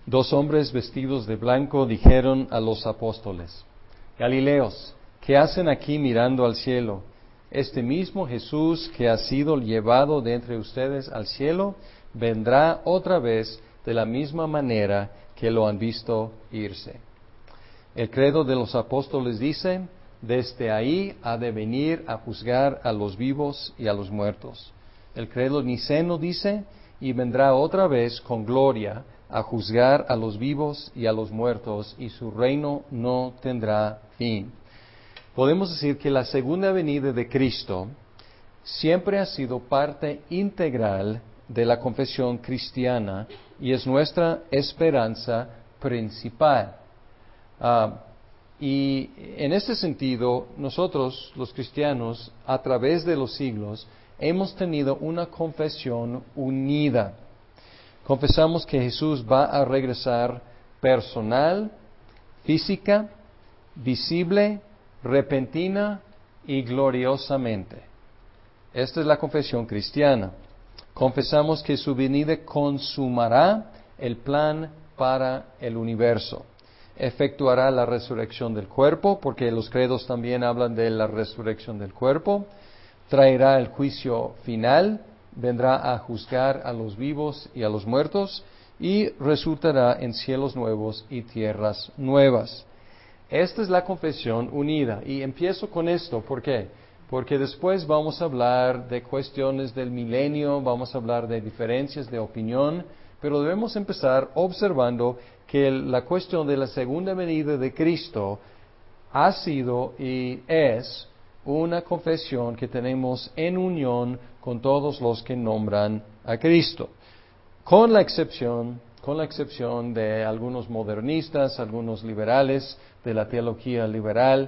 Dos hombres vestidos de blanco dijeron a los apóstoles: Galileos, ¿qué hacen aquí mirando al cielo? Este mismo Jesús que ha sido llevado de entre ustedes al cielo, vendrá otra vez de la misma manera que lo han visto irse. El credo de los apóstoles dice: desde ahí ha de venir a juzgar a los vivos y a los muertos. El credo niceno dice: y vendrá otra vez con gloria a juzgar a los vivos y a los muertos, y su reino no tendrá fin. Podemos decir que la segunda venida de Cristo siempre ha sido parte integral de la confesión cristiana y es nuestra esperanza principal. Y en este sentido, nosotros, los cristianos, a través de los siglos, hemos tenido una confesión unida. Confesamos que Jesús va a regresar personal, física, visible, repentina y gloriosamente. Esta es la confesión cristiana. Confesamos que su venida consumará el plan para el universo. Efectuará la resurrección del cuerpo, porque los credos también hablan de la resurrección del cuerpo. Traerá el juicio final, vendrá a juzgar a los vivos y a los muertos, y resultará en cielos nuevos y tierras nuevas. Esta es la confesión unida. Y empiezo con esto, ¿por qué? Porque después vamos a hablar de cuestiones del milenio, vamos a hablar de diferencias de opinión, pero debemos empezar observando que la cuestión de la segunda venida de Cristo ha sido y es una confesión que tenemos en unión con todos los que nombran a Cristo, con la excepción de algunos modernistas, algunos liberales de la teología liberal,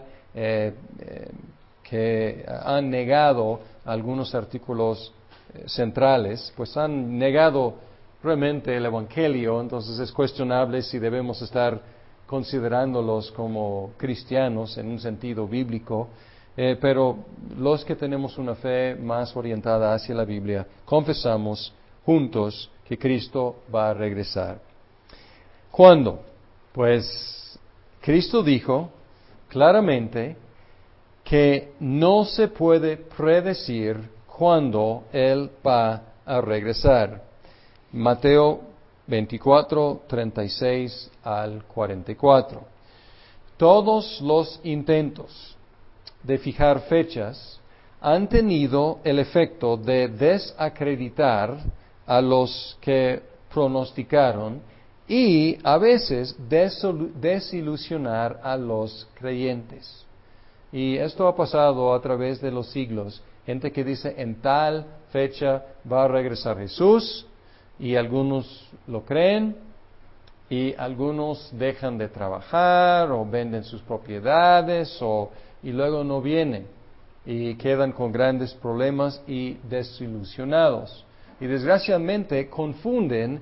que han negado algunos artículos centrales, pues han negado realmente el Evangelio. Entonces es cuestionable si debemos estar considerándolos como cristianos en un sentido bíblico, pero los que tenemos una fe más orientada hacia la Biblia, confesamos juntos que Cristo va a regresar. ¿Cuándo? Pues Cristo dijo claramente que no se puede predecir cuándo Él va a regresar. Mateo 24, 36 al 44. Todos los intentos de fijar fechas han tenido el efecto de desacreditar a los que pronosticaron y a veces desilusionar a los creyentes. Y esto ha pasado a través de los siglos. Gente que dice: en tal fecha va a regresar Jesús, y algunos lo creen, y algunos dejan de trabajar o venden sus propiedades y luego no vienen y quedan con grandes problemas y desilusionados. Y desgraciadamente confunden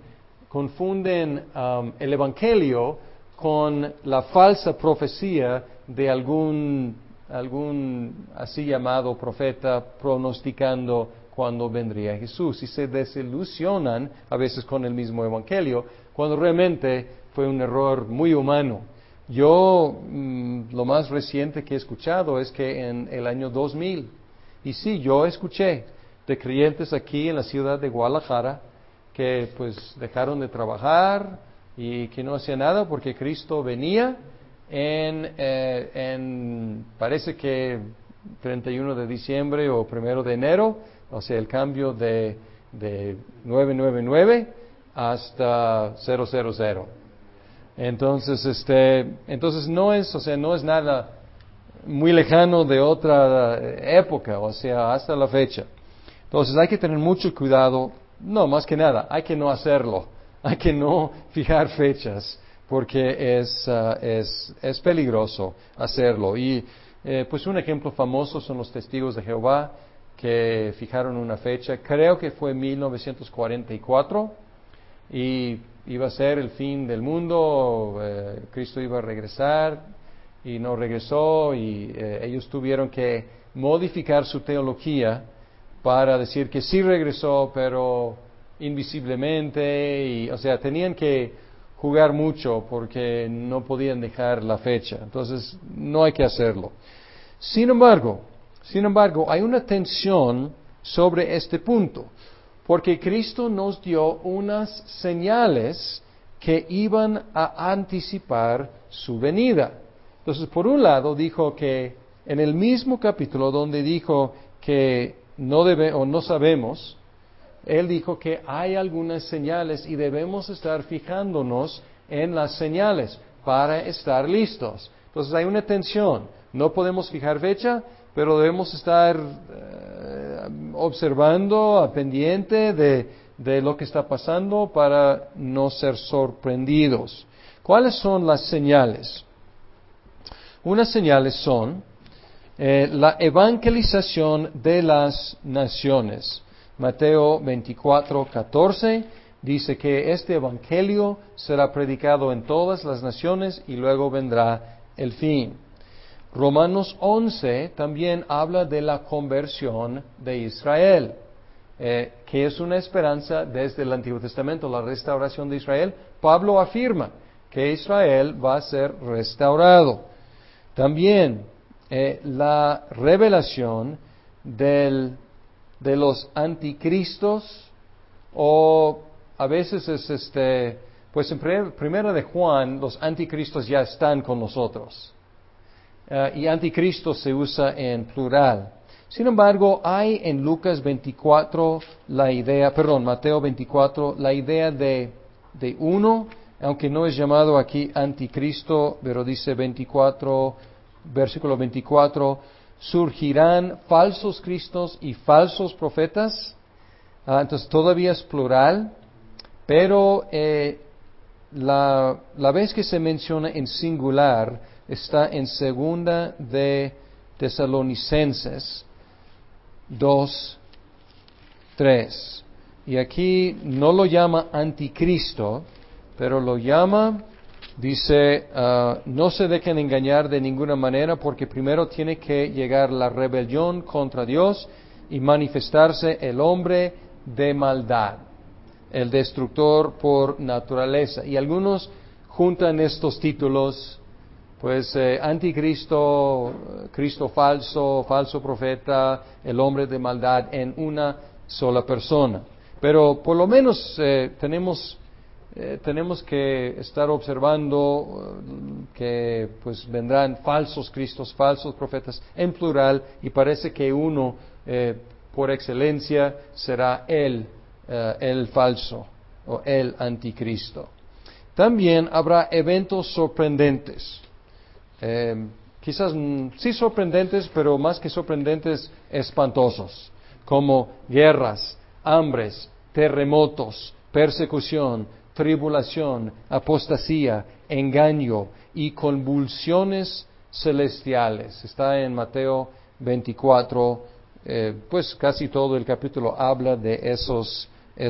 el Evangelio con la falsa profecía de algún así llamado profeta pronosticando cuando vendría Jesús, y se desilusionan a veces con el mismo Evangelio, cuando realmente fue un error muy humano. Yo, lo más reciente que he escuchado es que en el año 2000, y sí, yo escuché de creyentes aquí en la ciudad de Guadalajara que pues dejaron de trabajar y que no hacían nada porque Cristo venía parece que 31 de diciembre o 1 de enero, o sea, el cambio de 999 hasta 000. Entonces no es nada muy lejano de otra época, o sea, hasta la fecha. Entonces hay que tener mucho cuidado, no, más que nada, hay que no hacerlo, hay que no fijar fechas, porque es peligroso hacerlo. Y pues un ejemplo famoso son los testigos de Jehová, que fijaron una fecha, creo que fue 1944, y iba a ser el fin del mundo, Cristo iba a regresar, y no regresó, y ellos tuvieron que modificar su teología para decir que sí regresó, pero invisiblemente, o sea, tenían que jugar mucho porque no podían dejar la fecha. Entonces, no hay que hacerlo. Sin embargo, hay una tensión sobre este punto, porque Cristo nos dio unas señales que iban a anticipar su venida. Entonces, por un lado, dijo que en el mismo capítulo donde dijo que no sabemos, Él dijo que hay algunas señales y debemos estar fijándonos en las señales para estar listos. Entonces hay una tensión. No podemos fijar fecha, pero debemos estar observando, pendiente de lo que está pasando para no ser sorprendidos. ¿Cuáles son las señales? Unas señales son la evangelización de las naciones. Mateo 24:14 dice que este evangelio será predicado en todas las naciones y luego vendrá el fin. Romanos 11 también habla de la conversión de Israel, que es una esperanza desde el Antiguo Testamento, la restauración de Israel. Pablo afirma que Israel va a ser restaurado. También la revelación de los anticristos, o a veces es pues en primera de Juan, los anticristos ya están con nosotros. Y anticristo se usa en plural. Sin embargo, hay en Mateo 24, la idea de uno, aunque no es llamado aquí anticristo, pero dice versículo 24, surgirán falsos cristos y falsos profetas. Entonces todavía es plural, pero la vez que se menciona en singular está en segunda de Tesalonicenses 2:3. Y aquí no lo llama anticristo, pero lo llama, dice, no se dejen engañar de ninguna manera, porque primero tiene que llegar la rebelión contra Dios y manifestarse el hombre de maldad, el destructor por naturaleza. Y algunos juntan estos títulos, pues anticristo, Cristo falso, falso profeta, el hombre de maldad, en una sola persona. Pero por lo menos tenemos que estar observando que pues vendrán falsos cristos, falsos profetas en plural, y parece que uno por excelencia será el falso o el anticristo. También habrá eventos sorprendentes. Quizás sí sorprendentes, pero más que sorprendentes, espantosos, como guerras, hambres, terremotos, persecución, tribulación, apostasía, engaño y convulsiones celestiales. Está en Mateo 24, pues casi todo el capítulo habla de esos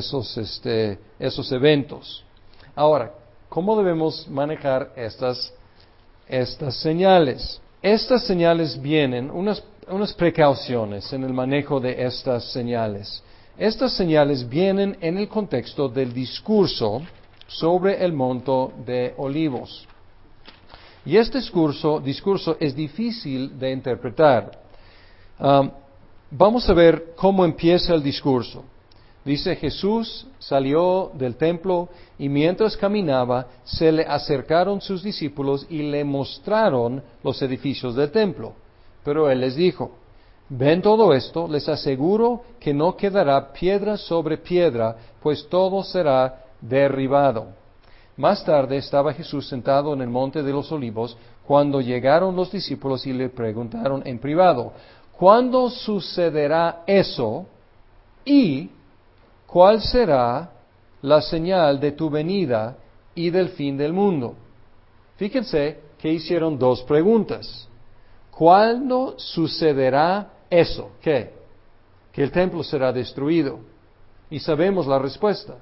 eventos. Ahora, ¿cómo debemos manejar estas señales? Estas señales vienen, unas precauciones en el manejo de estas señales. Estas señales vienen en el contexto del discurso sobre el monte de Olivos. Y este discurso es difícil de interpretar. Vamos a ver cómo empieza el discurso. Dice: Jesús salió del templo y mientras caminaba se le acercaron sus discípulos y le mostraron los edificios del templo. Pero él les dijo: ¿ven todo esto? Les aseguro que no quedará piedra sobre piedra, pues todo será derribado. Más tarde estaba Jesús sentado en el monte de los Olivos, cuando llegaron los discípulos y le preguntaron en privado: ¿cuándo sucederá eso? ¿Y cuál será la señal de tu venida y del fin del mundo? Fíjense que hicieron dos preguntas. ¿Cuándo sucederá eso? ¿Qué? Que el templo será destruido. Y sabemos la respuesta.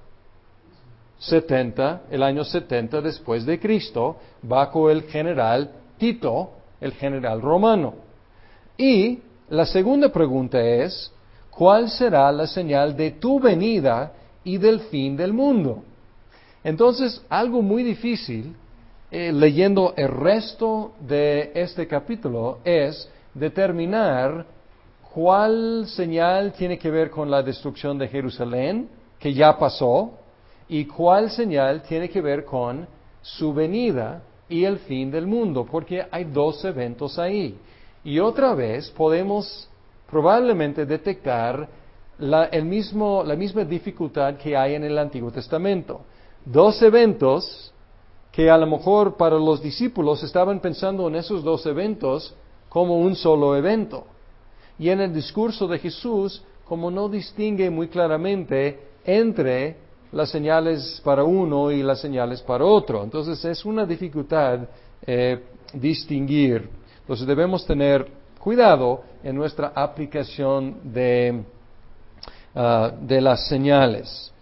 El año 70 después de Cristo, bajo el general Tito, el general romano. Y la segunda pregunta es: ¿cuál será la señal de tu venida y del fin del mundo? Entonces, algo muy difícil, leyendo el resto de este capítulo, es determinar cuál señal tiene que ver con la destrucción de Jerusalén, que ya pasó, y cuál señal tiene que ver con su venida y el fin del mundo, porque hay dos eventos ahí. Y otra vez podemos probablemente detectar la misma dificultad que hay en el Antiguo Testamento. Dos eventos que a lo mejor para los discípulos estaban pensando en esos dos eventos como un solo evento. Y en el discurso de Jesús, como no distingue muy claramente entre las señales para uno y las señales para otro. Entonces es una dificultad distinguir. Entonces debemos tener cuidado en nuestra aplicación de las señales.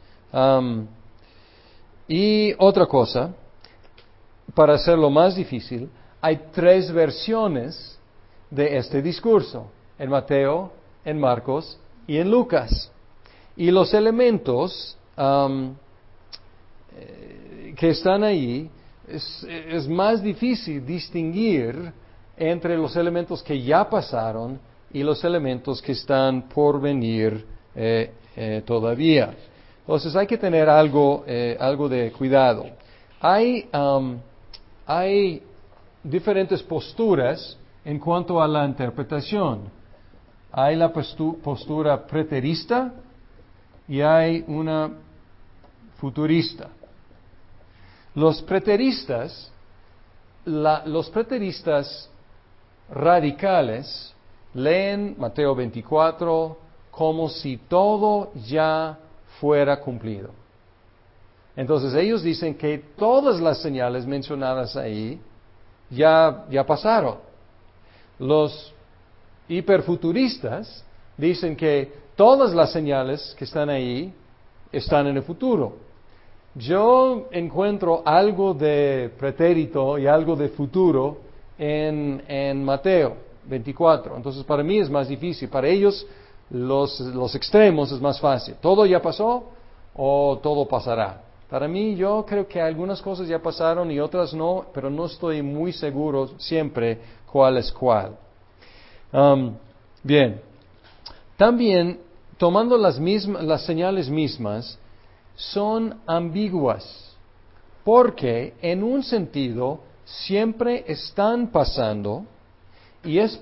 Y otra cosa, para hacerlo más difícil, hay 3 versiones de este discurso, en Mateo, en Marcos y en Lucas. Y los elementos que están ahí, es más difícil distinguir entre los elementos que ya pasaron y los elementos que están por venir todavía. Entonces hay que tener algo de cuidado. Hay diferentes posturas en cuanto a la interpretación. Hay la postura preterista y hay una futurista. Los preteristas radicales leen Mateo 24 como si todo ya fuera cumplido. Entonces ellos dicen que todas las señales mencionadas ahí ya pasaron. Los hiperfuturistas dicen que todas las señales que están ahí están en el futuro. Yo encuentro algo de pretérito y algo de futuro en Mateo 24. Entonces para mí es más difícil. Para ellos los extremos es más fácil. ¿Todo ya pasó o todo pasará? Para mí yo creo que algunas cosas ya pasaron y otras no, pero no estoy muy seguro siempre cuál es cuál. Bien. También, tomando las señales mismas, son ambiguas, porque en un sentido siempre están pasando y es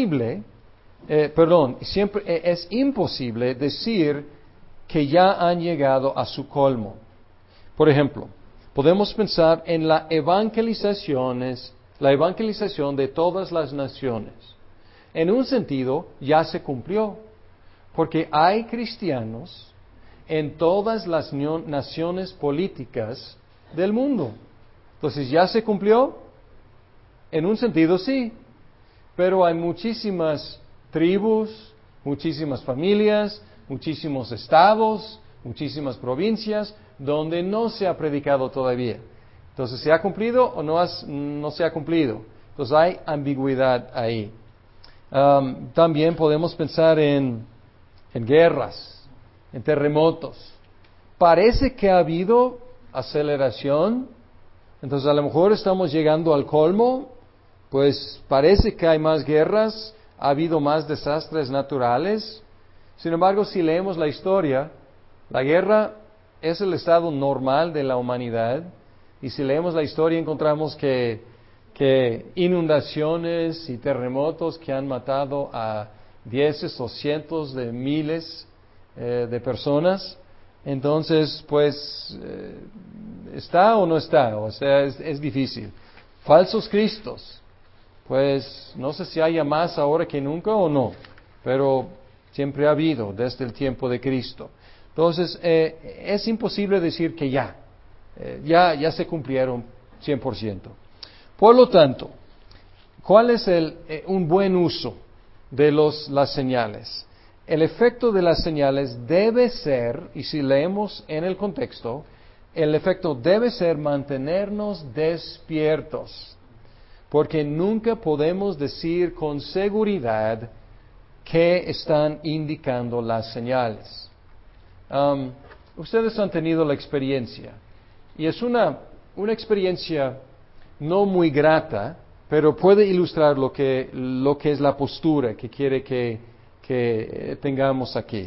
imposible decir que ya han llegado a su colmo. Por ejemplo, podemos pensar en la evangelización de todas las naciones. En un sentido, ya se cumplió, porque hay cristianos en todas las naciones políticas del mundo. Entonces, ¿ya se cumplió? En un sentido, sí, pero hay muchísimas tribus, muchísimas familias, muchísimos estados, muchísimas provincias donde no se ha predicado todavía. Entonces, ¿se ha cumplido o no se ha cumplido? Entonces, hay ambigüedad ahí. También podemos pensar en guerras, en terremotos. Parece que ha habido aceleración, entonces a lo mejor estamos llegando al colmo, pues parece que hay más guerras, ha habido más desastres naturales. Sin embargo, si leemos la historia, la guerra es el estado normal de la humanidad, y si leemos la historia encontramos que inundaciones y terremotos que han matado a dieces o cientos de miles de personas. Entonces, pues, ¿está o no está? O sea, es difícil. Falsos cristos, pues, no sé si haya más ahora que nunca o no, pero siempre ha habido desde el tiempo de Cristo. Entonces, es imposible decir que ya se cumplieron 100%. Por lo tanto, ¿cuál es un buen uso de las señales? El efecto de las señales debe ser, y si leemos en el contexto, el efecto debe ser mantenernos despiertos, porque nunca podemos decir con seguridad qué están indicando las señales. Ustedes han tenido la experiencia Y es una experiencia no muy grata, pero puede ilustrar lo que es la postura que quiere que tengamos aquí.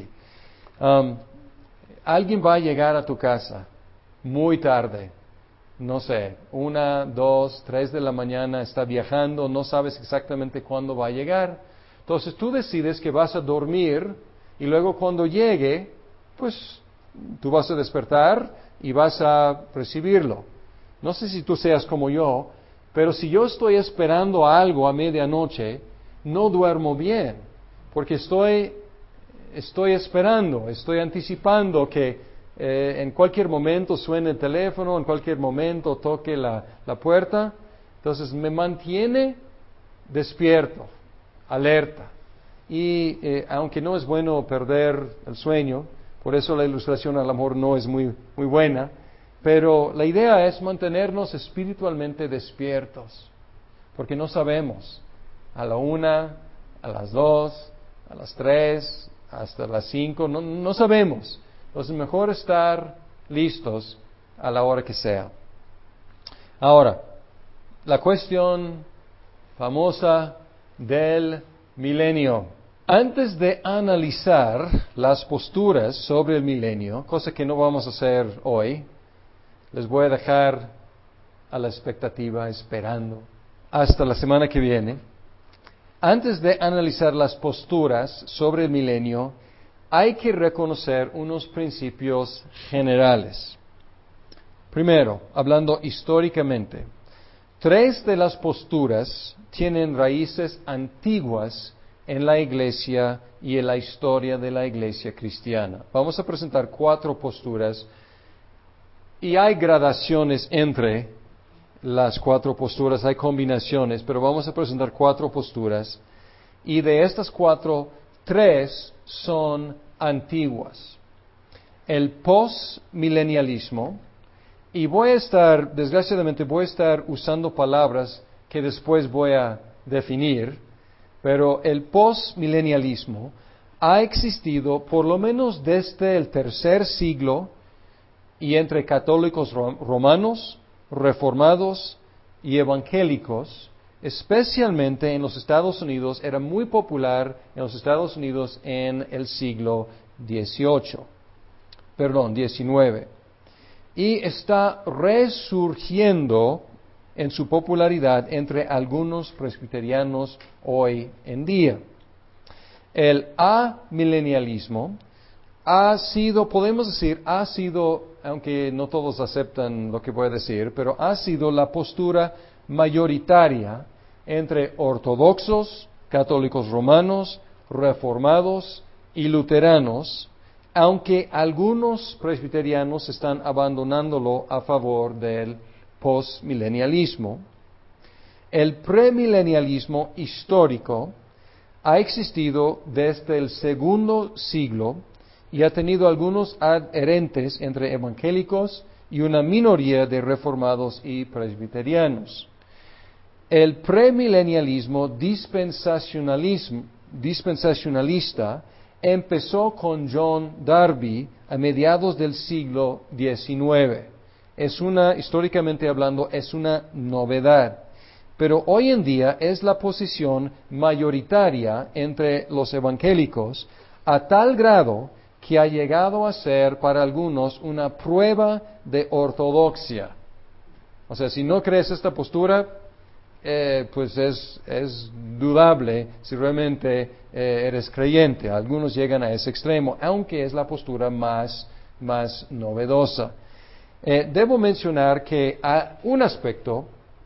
Alguien va a llegar a tu casa muy tarde, no sé, 1, 2, 3 de la mañana, está viajando, no sabes exactamente cuándo va a llegar. Entonces tú decides que vas a dormir y luego cuando llegue, pues tú vas a despertar y vas a recibirlo. No sé si tú seas como yo, pero si yo estoy esperando algo a medianoche, no duermo bien, porque estoy esperando, estoy anticipando que en cualquier momento suene el teléfono, en cualquier momento toque la puerta. Entonces me mantiene despierto, alerta. Y aunque no es bueno perder el sueño, por eso la ilustración a lo mejor no es muy buena, pero la idea es mantenernos espiritualmente despiertos, porque no sabemos, a la 1, a las 2, a las 3, hasta las 5, no sabemos. Entonces es mejor estar listos a la hora que sea. Ahora, la cuestión famosa del milenio. Antes de analizar las posturas sobre el milenio, cosa que no vamos a hacer hoy, les voy a dejar a la expectativa esperando hasta la semana que viene. Antes de analizar las posturas sobre el milenio, hay que reconocer unos principios generales. Primero, hablando históricamente, 3 de las posturas tienen raíces antiguas en la iglesia y en la historia de la iglesia cristiana. Vamos a presentar 4 posturas y hay gradaciones entre las 4 posturas, hay combinaciones, pero vamos a presentar 4 posturas y de estas 4, 3 son antiguas. El postmilenialismo, y desgraciadamente voy a estar usando palabras que después voy a definir, pero el postmilenialismo ha existido por lo menos desde el 3 siglo y entre católicos romanos, reformados y evangélicos, especialmente en los Estados Unidos, era muy popular en los Estados Unidos en el siglo XIX. Y está resurgiendo en su popularidad entre algunos presbiterianos hoy en día. El amilenialismo podemos decir, aunque no todos aceptan lo que voy a decir, pero ha sido la postura mayoritaria entre ortodoxos, católicos romanos, reformados y luteranos, aunque algunos presbiterianos están abandonándolo a favor del postmilenialismo. El premilenialismo histórico ha existido desde el 2 siglo y ha tenido algunos adherentes entre evangélicos y una minoría de reformados y presbiterianos. El premilenialismo dispensacionalista empezó con John Darby a mediados del siglo XIX. Históricamente hablando, es una novedad. Pero hoy en día es la posición mayoritaria entre los evangélicos a tal grado que ha llegado a ser para algunos una prueba de ortodoxia. O sea, si no crees esta postura, pues es dudable si realmente eres creyente. Algunos llegan a ese extremo, aunque es la postura más novedosa. Debo mencionar que un aspecto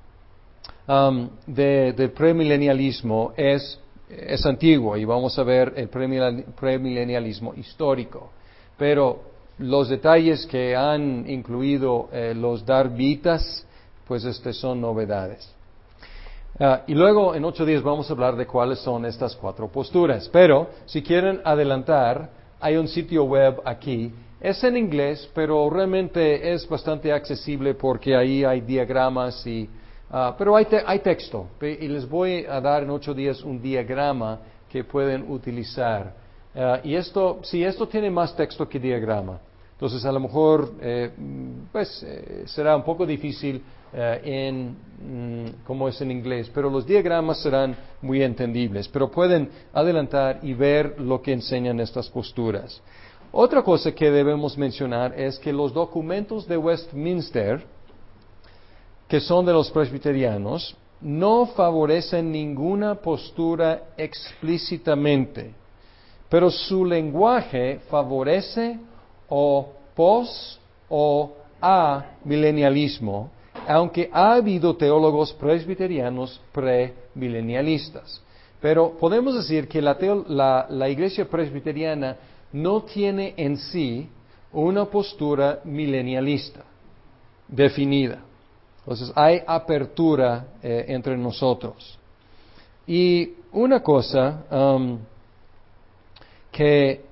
del premilenialismo es antiguo y vamos a ver el premilenialismo histórico. Pero los detalles que han incluido los darbitas, pues son novedades. Y luego en 8 días vamos a hablar de cuáles son estas 4 posturas. Pero si quieren adelantar, hay un sitio web aquí. Es en inglés, pero realmente es bastante accesible porque ahí hay diagramas pero hay texto. Y les voy a dar en 8 días un diagrama que pueden utilizar. Y esto tiene más texto que diagrama. Entonces, a lo mejor, será un poco difícil como es en inglés, pero los diagramas serán muy entendibles, pero pueden adelantar y ver lo que enseñan estas posturas. Otra cosa que debemos mencionar es que los documentos de Westminster, que son de los presbiterianos, no favorecen ninguna postura explícitamente, pero su lenguaje favorece o pos o a milenialismo, aunque ha habido teólogos presbiterianos premilenialistas. Pero podemos decir que la iglesia presbiteriana no tiene en sí una postura milenialista definida. Entonces hay apertura entre nosotros. Y una cosa que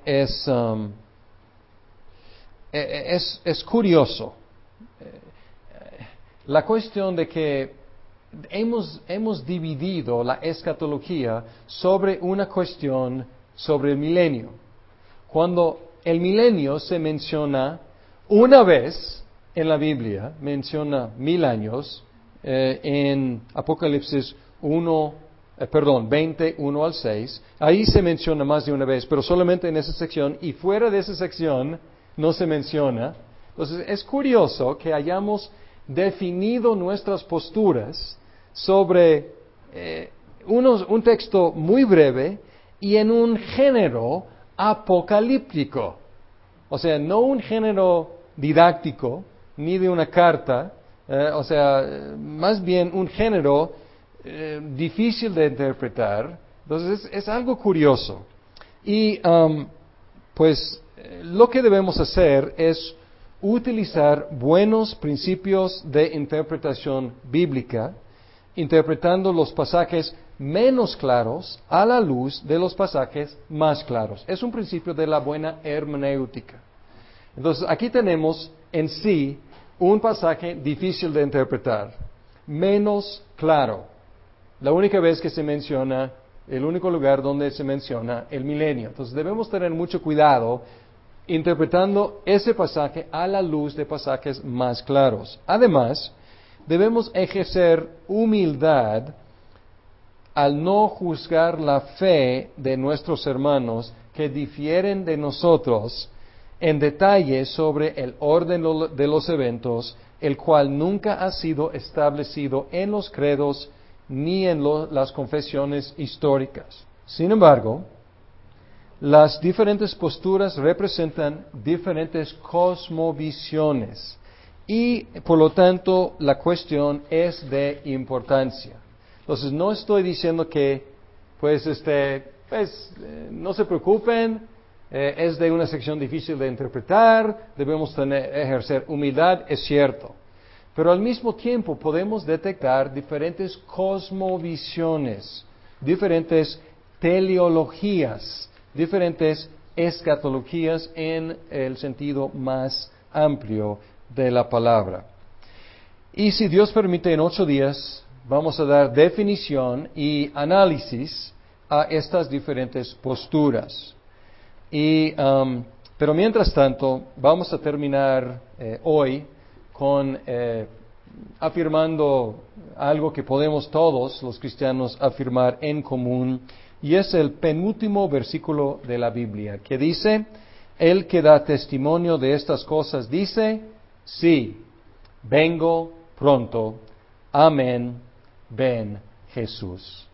es curioso, la cuestión de que hemos dividido la escatología sobre una cuestión sobre el milenio. Cuando el milenio se menciona una vez en la Biblia, menciona 1000 años, en Apocalipsis 20, 1 al 6, ahí se menciona más de una vez, pero solamente en esa sección, y fuera de esa sección no se menciona. Entonces es curioso que hayamos definido nuestras posturas sobre un texto muy breve y en un género apocalíptico. O sea, no un género didáctico, ni de una carta, más bien un género difícil de interpretar. Entonces es algo curioso. Y lo que debemos hacer es utilizar buenos principios de interpretación bíblica, interpretando los pasajes menos claros a la luz de los pasajes más claros. Es un principio de la buena hermenéutica. Entonces, aquí tenemos en sí un pasaje difícil de interpretar, menos claro. La única vez que se menciona, el único lugar donde se menciona el milenio. Entonces, debemos tener mucho cuidado interpretando ese pasaje a la luz de pasajes más claros. Además, debemos ejercer humildad al no juzgar la fe de nuestros hermanos que difieren de nosotros en detalle sobre el orden de los eventos, el cual nunca ha sido establecido en los credos ni en las confesiones históricas. Sin embargo, las diferentes posturas representan diferentes cosmovisiones y, por lo tanto, la cuestión es de importancia. Entonces, no estoy diciendo que, no se preocupen, es de una sección difícil de interpretar, debemos ejercer humildad, es cierto. Pero al mismo tiempo podemos detectar diferentes cosmovisiones, diferentes teleologías, diferentes escatologías en el sentido más amplio de la palabra. Y si Dios permite, en 8 días vamos a dar definición y análisis a estas diferentes posturas. Pero mientras tanto, vamos a terminar hoy con afirmando algo que podemos todos los cristianos afirmar en común, y es el penúltimo versículo de la Biblia, que dice: el que da testimonio de estas cosas dice, sí, vengo pronto. Amén. Ven, Jesús.